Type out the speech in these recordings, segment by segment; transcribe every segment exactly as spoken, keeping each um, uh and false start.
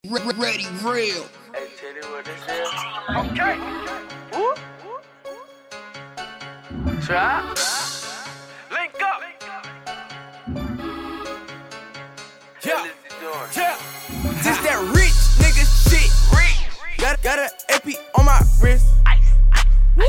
Ready, real. Hey, tell you what this is. Okay. Woo. Try. Link up. Yeah. Yeah. This that rich nigga shit. Rich. Got, got a A P on my wrist. Ice. Woo.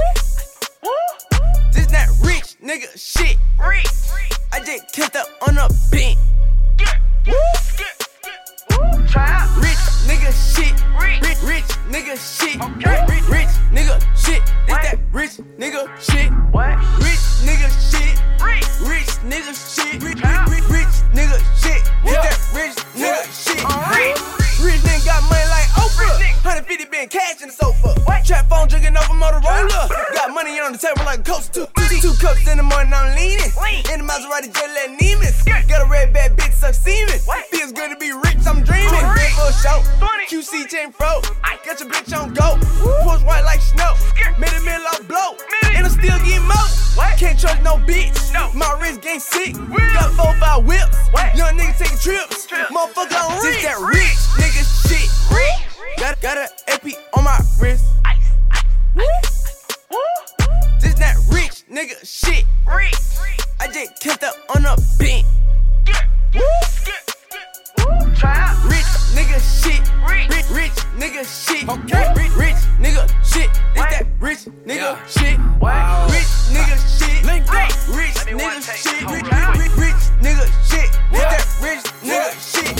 Woo. This that rich nigga shit. Rich. I just killed up on a bench. Get. Woo. Get. Woo. Try. Rich nigga shit. Rich. Rich, rich nigga shit. Okay. Rich, rich nigga shit. This What? that rich nigga shit. What? Rich nigga shit. Rich. Rich nigga shit. Rich, Huh? rich, rich nigga shit. This Yeah. that rich nigga shit. Alright. Rich nigga got money like Oprah. Rich nigga. one hundred fifty been cash in the sofa. What? Trap phone drinking off a Motorola. Huh? Got money on the table like a coaster. Two, two cups in the morning, I'm leaning. Lean. In the Maserati, just let Nemus. Yeah. Got a red bad bitch, suck semen. What? Feels good to be rich, I'm dreaming. Alright. For a show. twenty. Q C chain fro. Aye. Got your bitch on go. Post white like snow. Skirt. Made a middle off blow. Mid it. And I'm still getting more. What? Can't trust no bitch. No. My wrist game sick. Whip. Got four, five whips. What? Young nigga taking trips. Trip. Motherfucker, I'm This rich. that rich nigga shit. Rich. Got, got a A P on my wrist. Ice. Woo. Woo. This that rich nigga shit. Rich. I just killed up on a bench. Get. Woo. Get. Get. Woo. Try. Rich nigga shit. Rich. Rich, rich nigga shit. Okay. Rich, rich nigga shit. This What? that rich nigga Yeah. shit. What? Rich nigga shit. Link up. Rich Let me wanna nigga take shit. this Rich, whole rich, rich, rich nigga shit. This Yeah. that rich nigga shit.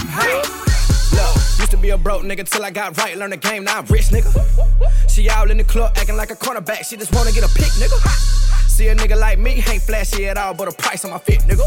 Look, used to be a broke nigga till I got right, learn the game, now I'm rich nigga. She out in the club acting like a cornerback, she just wanna get a pick, nigga. See a nigga like me, ain't flashy at all, but a price on my fit, nigga.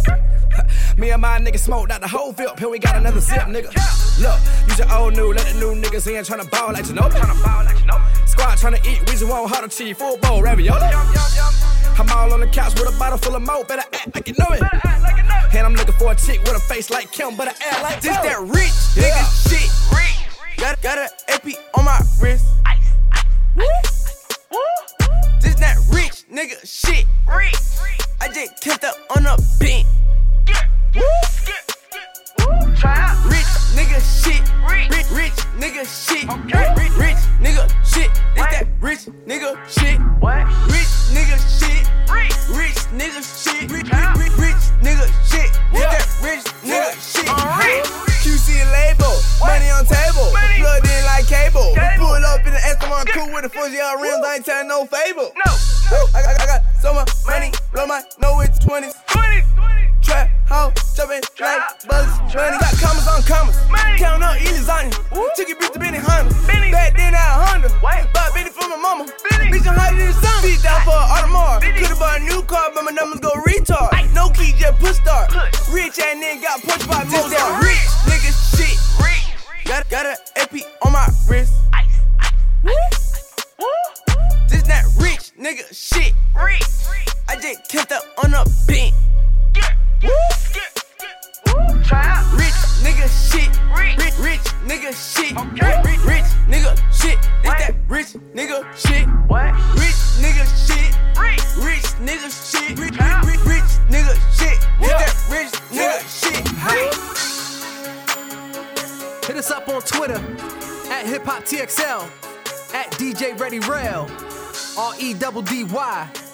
Me and my nigga smoked out the whole VIP, here we got another zip, nigga. Look, use your old new, let the new niggas in, tryna ball like you know. Tryna ball like you know. Squad tryna eat, we just want huddle cheese, full bowl, ravioli. Yum, yum, yum. I'm all on the couch with a bottle full of mo, better act like you know it. Better act like you know. And I'm looking for a chick with a face like Kim, better act like This Bo. that rich nigga Yeah. shit. Rich. Got, got a A P on my wrist. Ice. Woo. Woo. This that rich nigga shit. Rich. I just killed up on a bench. Get. Woo. Get. Get. Woo. Try. Rich nigga shit. Rich. Rich, rich nigga shit. Okay. Rich, rich nigga shit. This What? that rich nigga shit. What? Rich nigga shit. Rich. Rich nigga shit. Rich, Huh? rich, rich, rich nigga shit. This Yeah. that rich nigga shit. Alright. Q C label. Money on table. Money. Plugged in like cable. Cable. Pull up in the Esteban coupe with the fuzzy out rims. I ain't telling no fable. No. Woo. I, got, I got so much money. Blow my nose with twenties. twenty. Trap, hoe, jumping like buzzes, running. Got commas on commas. Money. Count up, eat lasagna. Woo. Took your bitch to Benny Honda. Benny. Back then, I had a Honda. What? Bought Benny for my mama. Benny. Bitch, I'm hiding in the summer. Feet down for an Audemars. Benny. Could've bought a new car, but my numbers go retard. Aye. No key, just push start. Push. Rich ass nigga got punched by This Mozart. that Rich nigga shit. Rich. Got, got a A P on my wrist. Ice. Woo. Woo. This that rich nigga shit. Rich. I just killed up on a bench. Get. Woo. Get. Get. Woo. Try. Rich nigga shit. Rich. Rich, rich nigga shit. Okay. Rich, rich nigga shit. This What? that rich nigga shit. What? Rich nigga shit. Rich. Rich nigga shit. Rich, Huh? rich, rich, rich nigga shit. This Yeah. that rich nigga shit. Hit us up on Twitter at Hip Hop T X L, at D J Ready Rail, R E D D Y.